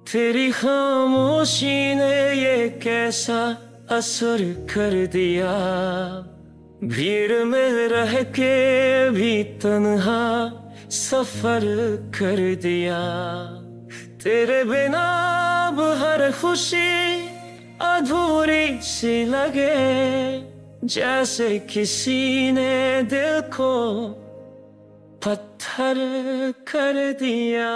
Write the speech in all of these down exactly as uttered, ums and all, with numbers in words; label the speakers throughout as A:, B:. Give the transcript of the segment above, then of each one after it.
A: तेरी खामोशी ने ये कैसा असर कर दिया, भीड़ में रह के भी तन्हा सफर कर दिया। तेरे बिना अब हर खुशी अधूरी सी लगे, जैसे किसी ने दिल को पत्थर कर दिया।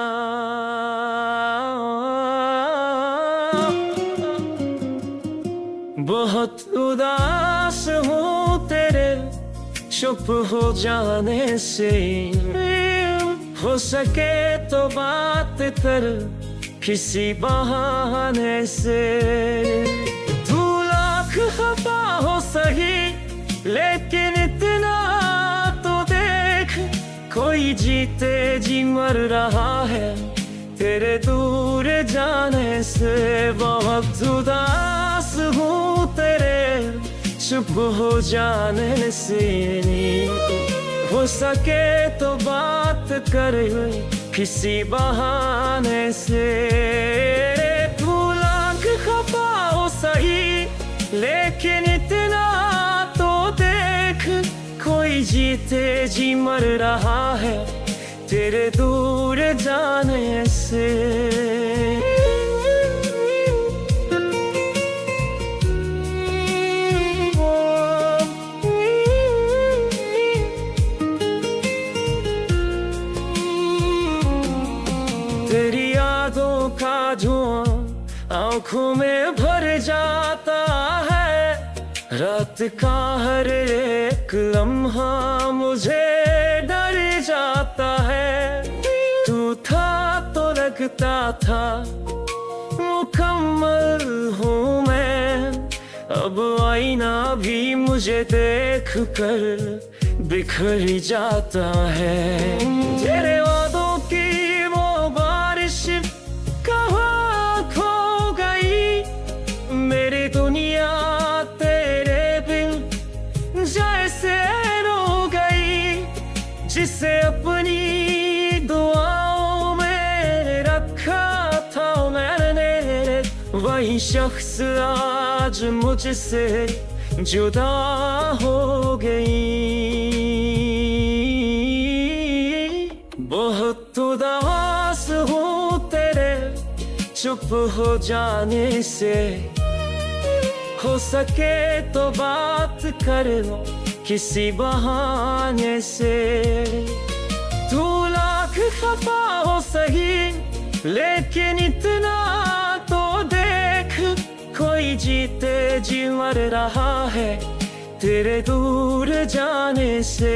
A: बहुत उदास हूँ तेरे चुप हो जाने से, हो सके तो बात कर किसी बहाने से। तू लाख खफा हो सही लेकिन इतना तो देख, कोई जीते जी मर रहा है तेरे दूर जाने से। बहुत उदास हूँ तेरे चुप हो जाने से, हो सके तो बात कर किसी बहाने से। तू लाख खफा हो सही लेकिन इतना तो देख, कोई जीते जी मर रहा है तेरे दूर जाने से। तेरी यादों का धुआं आंखों में भर जाता है, रात का हर एक लम्हा मुझे डर जाता है। तू था तो लगता था मुकम्मल हूँ मैं, अब आईना भी मुझे देख कर बिखर जाता है। तेरे वादों की वो बारिश कहाँ खो गई, मेरी दुनिया तेरे बिन जैसे रो गई। जिसे अपनी दुआओं में रखा था मैंने, वही शख्स आज मुझसे जुदा हो गई। बहुत उदास हूँ तेरे चुप हो जाने से, हो सके तो बात कर लो किसी बहाने से। तू लाख खफा हो सही लेकिन इतना तो देख, कोई जीते जी मर रहा है तेरे दूर जाने से।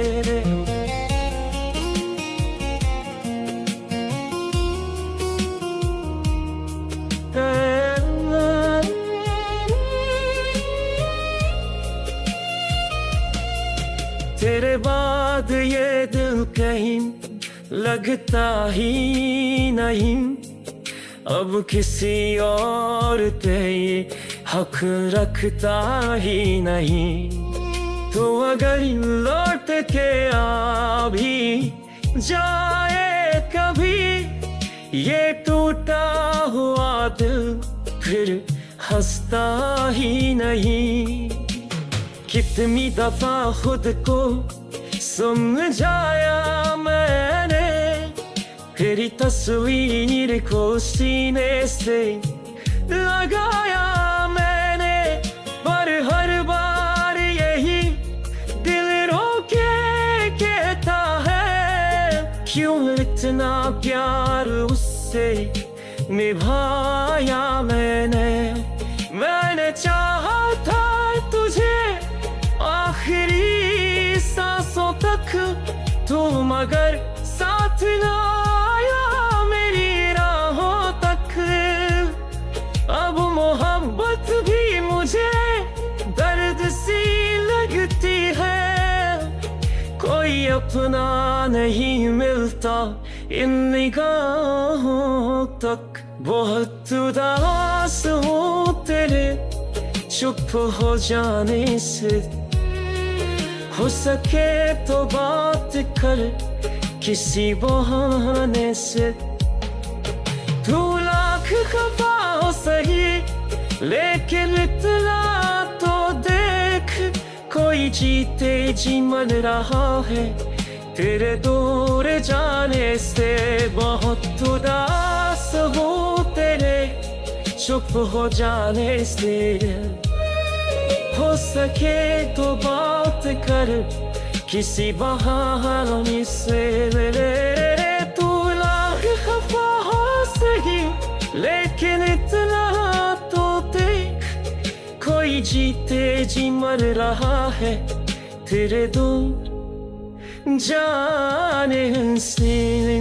A: तेरे बाद ये दिल कहीं लगता ही नहीं, अब किसी और पे ये हक रखता ही नहीं। तो अगर लौट के आ भी जाए कभी, ये टूटा हुआ दिल फिर हंसता ही नहीं। कितनी दफा खुद को समझाया मैंने, तेरी तस्वीर को सीने से लगाया मैंने, पर हर बार यही दिल रोके कहता है, क्यों इतना प्यार उससे निभाया मैंने। मैंने चाहा था तुझे आखिरी सांसों तक, तू मगर साथ ना आया मेरी राहों तक। अब मोहब्बत भी मुझे दर्द सी लगती है, कोई अपना नहीं मिलता इन निगाहों तक। बहुत उदास हूँ तेरे चुप हो जाने से, हो सके तो बात कर किसी बहाने से। तू लाख लेकिन इतना तो देख, कोई जीते जी मर रहा है तेरे दूर जाने से। बहुत उदास हूँ तेरे चुप हो जाने से। हो सके तो बात कर किसी बहाने से। तू लाख खफा हो सही, लेकिन इतना तो देख, कोई जीते जी मर रहा है तेरे दूर जाने से।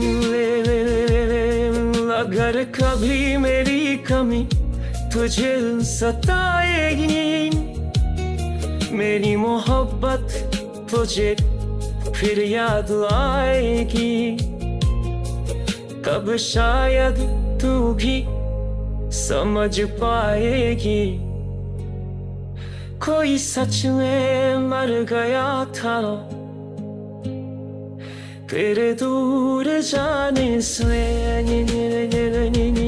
A: अगर कभी मेरी कमी तुझे सताएगी, मेरी मोहब्बत तुझे फिर याद आएगी। तब शायद तू भी समझ पाएगी, कोई सच में मर गया था तेरे दूर जाने से।